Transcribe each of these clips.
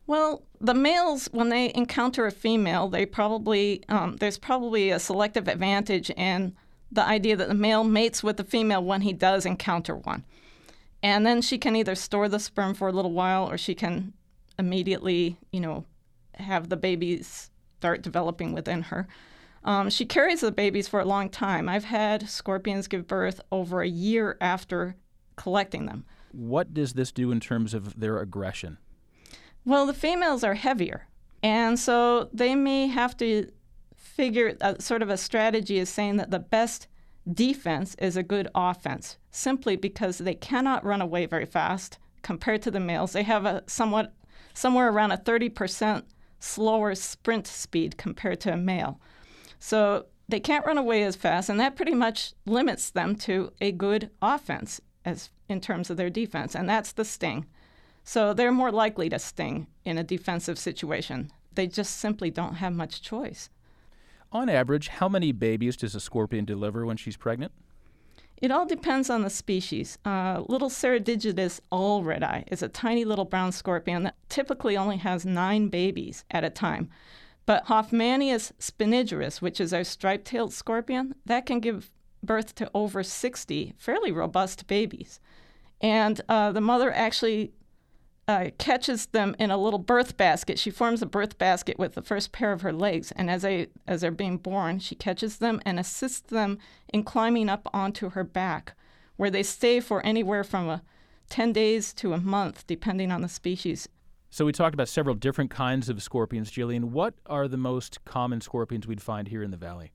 Well, the males, when they encounter a female, they probably there's probably a selective advantage in the idea that the male mates with the female when he does encounter one. And then she can either store the sperm for a little while or she can immediately, have the babies start developing within her. She carries the babies for a long time. I've had scorpions give birth over a year after collecting them. What does this do in terms of their aggression? Well, the females are heavier, and so they may have to figure sort of a strategy is saying that the best defense is a good offense, simply because they cannot run away very fast compared to the males. They have somewhere around a 30% slower sprint speed compared to a male. So they can't run away as fast, and that pretty much limits them to a good offense as in terms of their defense, and that's the sting. So they're more likely to sting in a defensive situation. They just simply don't have much choice. On average, how many babies does a scorpion deliver when she's pregnant? It all depends on the species. Little Ceredigitis allredi is a tiny little brown scorpion that typically only has 9 babies at a time. But Hoffmannius spinigerus, which is our striped-tailed scorpion, that can give birth to over 60 fairly robust babies. And the mother actually catches them in a little birth basket. She forms a birth basket with the first pair of her legs, and as they're being born, she catches them and assists them in climbing up onto her back, where they stay for anywhere from 10 days to a month, depending on the species. So we talked about several different kinds of scorpions. Jillian, what are the most common scorpions we'd find here in the valley?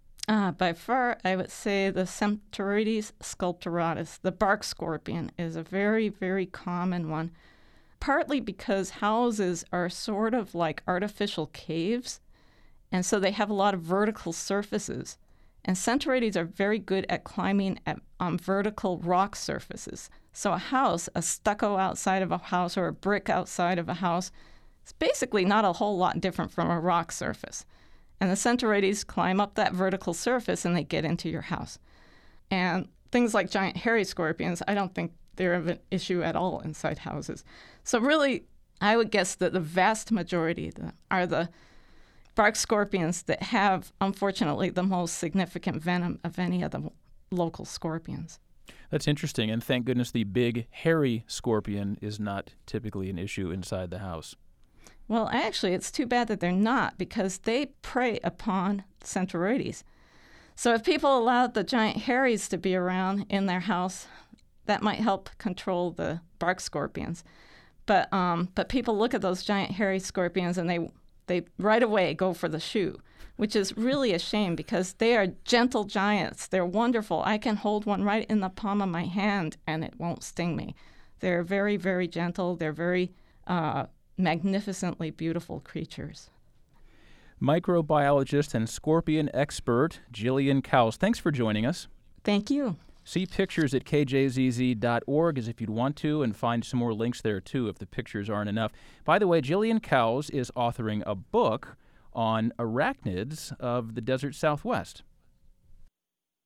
By far, I would say the Centauroides sculpturatus, the bark scorpion, is a very, very common one. Partly because houses are sort of like artificial caves, and so they have a lot of vertical surfaces. And Centauroides are very good at climbing on vertical rock surfaces. So a stucco outside of a house or a brick outside of a house, is basically not a whole lot different from a rock surface. And the Centauroides climb up that vertical surface and they get into your house. And things like giant hairy scorpions, I don't think they're an issue at all inside houses. So really, I would guess that the vast majority are the bark scorpions that have, unfortunately, the most significant venom of any of the local scorpions. That's interesting, and thank goodness the big, hairy scorpion is not typically an issue inside the house. Well, actually, it's too bad that they're not, because they prey upon Centauroides. So if people allowed the giant hairies to be around in their house, that might help control the bark scorpions. But people look at those giant hairy scorpions and they right away go for the shoe, which is really a shame because they are gentle giants. They're wonderful. I can hold one right in the palm of my hand and it won't sting me. They're very, very gentle. They're very magnificently beautiful creatures. Microbiologist and scorpion expert Jillian Kous, thanks for joining us. Thank you. See pictures at kjzz.org as if you'd want to, and find some more links there, too, if the pictures aren't enough. By the way, Jillian Kous is authoring a book on arachnids of the desert Southwest.